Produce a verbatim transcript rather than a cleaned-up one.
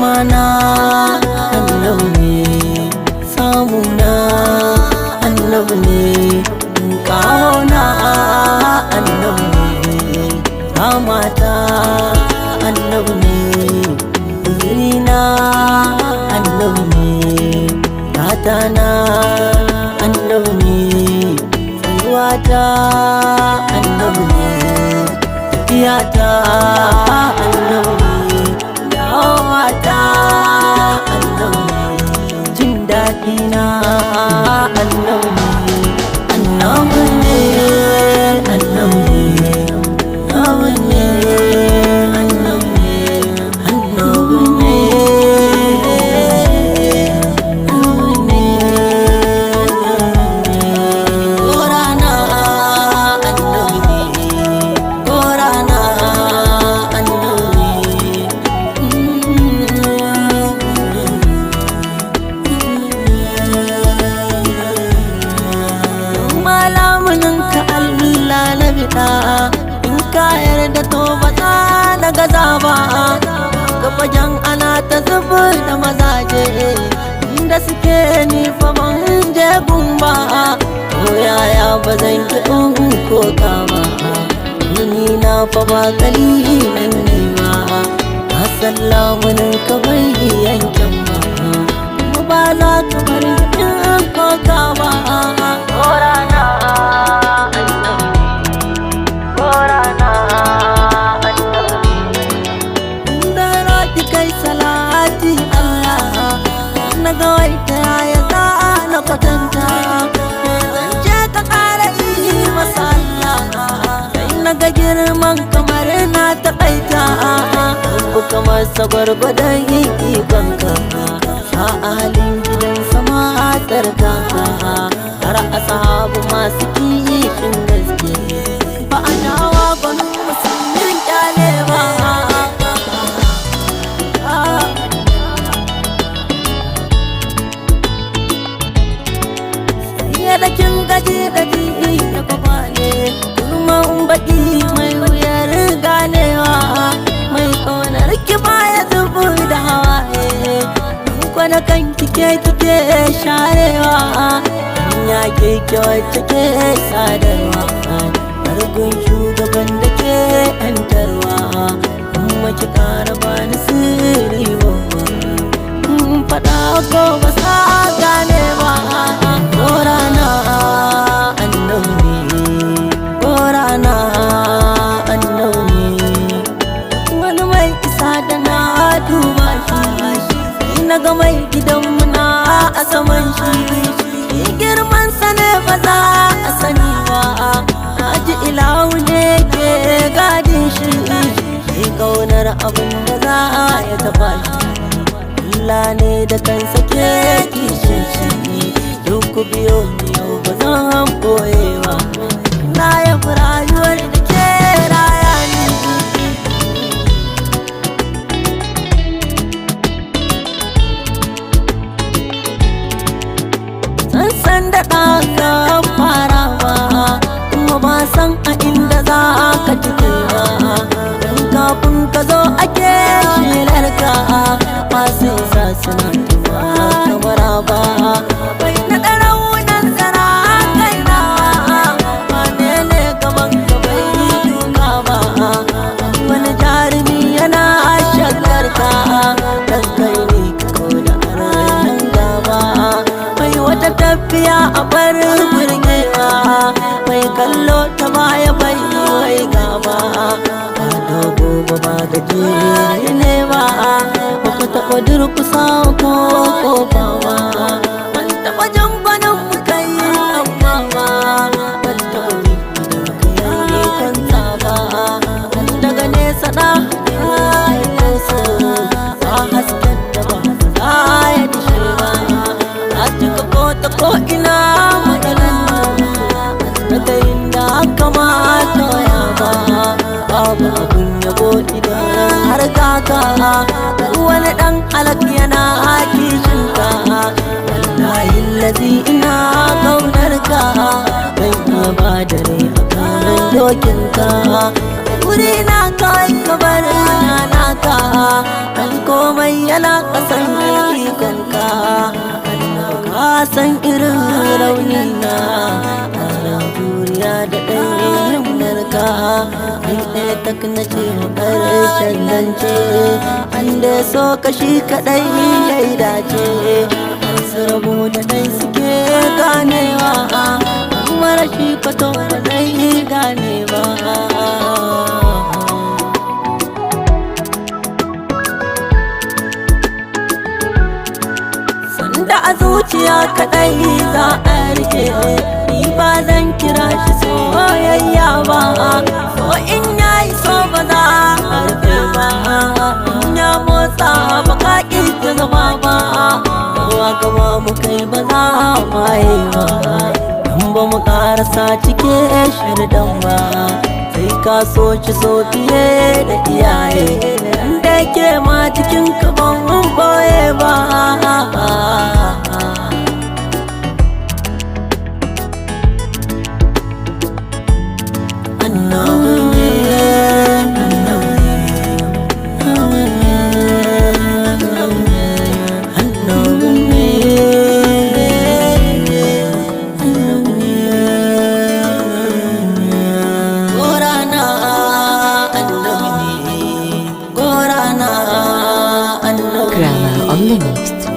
nemana annabi ne, samuna annabi ne, kauna annabi ne, ramata annabi ne, zirina annabi ne, tatana annabi ne, tsayuwata annabi ne, tafiyata annabi ne, dawata annabi ne, jin daɗina annabi ne, annabi ne, annabi ne, annabi ne, annabi ne, annabi ne, annabi ne, Korana annabi ne, Korana annabi ne. Malamuninka Allah na biɗa, in ka yarda to ba za na gaza ba. Gabajen ana ta zubar da mazaje, inda suke ni fa ban je gumba. Ko yaya ba zan ki in koka ba, ni na fa ba kalilan ne ba. Na sallamuninka bai yankin ba, kuma ba za ka bar in koka ba. Korana Korana da rati kai salati Allah, na ga waita ya za na kwatanta, zance ka ƙara yi masa Allah, sai na ga girman kamar na taƙaita, ku kamar sagwargwadon ikonka, sa halin gidan sama a tsarkaka, har ashabu masu kishin gaske, ba a dawa gwanin musulmin kyale ba. Sai da kin gaji da ji da kwaba ne, kuma baki mai wuyar ganewa, mai ƙaunar ki baya zubu da hawaye, kwana kan kike kike sharewa, ya ke wacce ke sadarwa, harkun shugaban da ke yantarwa, kuma ki kara bani sirri babba, faɗa ko ba sa gane ba. Korana annabi ne, Korana annabi ne, wani mai isa da na duba shi, na ga mai gidanmu na a saman shi, girman sa ne ba za a sani ba, haji ilahu ne ke gadin shi, shi kaunar abin da za ya taba shi, Allah ne da kansa ke kishin shi, duk biyo biyo ba zan boyewa, na yabi rayuwar da ke raya ni. San da ɗaka fara ba, kuma ba san a inda za ka cike ba, don kafin ka zo ake shelar ka, masu isa suna tuba kamar ba, bai na ɗaraunan tsara kai na, wane ne gaban ka bai duka ba, wani jarumi yana shakar ka, dan kai ne ka koda a ranar gaba, mai wata tafiya a bar burgewa, mai kallo ta baya bai wai gaba, ba dogo ba ba gaje ne ba, ba ku taɓa durkusa ko kofa ba, ban taɓa jan gwanin mu kai amma ba, ban taɓa bi da kai kanta ba, daga nesa na ya so, ba hasken da ba za ya dishe ba, a cika ko ta ko ina maganan daga inda aka mata ya ba, babu abun yabo idan har kaka, wani ɗan halak yana kishin ka, wallahi lazi ina kaunar ka, ban iya ba da rai a kanan dokin ka, wuri na kawai ka bar na naka, dan komai yana kasan ikonka. Ka san irin rauni na ranar duniya da ɗayan narka. Ni ɗaya tak na ce ƙarshen zance, an da so kashi kaɗai ya yi dace. An su rabu da ɗai suke ganewa, kuma rashi kwato ba zai gane ba. Da a zuciya kaɗai za a rike, ni ba zan kira shi soyayya ba. So in yayi so ba za a rufe ba, in ya motsa ba ka ƙi ta zama ba. Kowa gaba mu kai ba za a maye ba, in ba mu ƙarasa cike shirdan ba. Sai ka so ci so fiye da iyaye, da ke ma cikin kaban mun boye ba. Grama on the mix.